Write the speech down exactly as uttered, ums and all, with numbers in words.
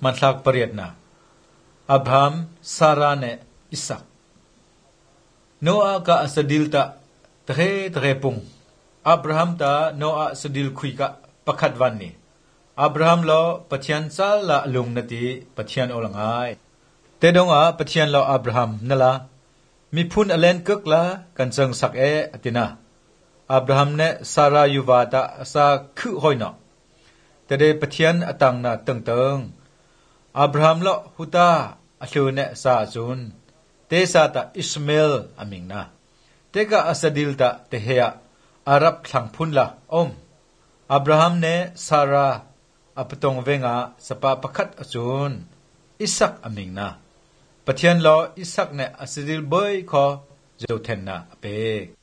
มันทักเปรียดนะอับรามซาราเนอิสักโนอาก็สดิลตาเทเทปุงอับราฮัมตาโนอาสดิลคุยกะประคัดวันนี้อับราฮัมลอปะเทียนซาละลุงนาทีปะเทียนโอลังไงแต่ดงอาปะเทียนลออับราฮัมนั่นละมีพุนอเลนกึกละกันเซิงสักเออตินะอับราฮัมเนซารายูวาตาซาคือหอยนะแต่เดปะเทียนอตังนาตึงตึงอับราฮัมลอฮุตาอชูเนซาซุนเตซาตาอิสมาเอลอามิงนะเตกะอัสดิลตาเตเฮียอารับทางพุนละอมอับราฮัมเนซาราอัปตงเวงาสปาปะคัดอซุนอิสักอามิงนะปะเทียนลออิสักเนอัสดิลเบยขอเจ้าเทนนะเปก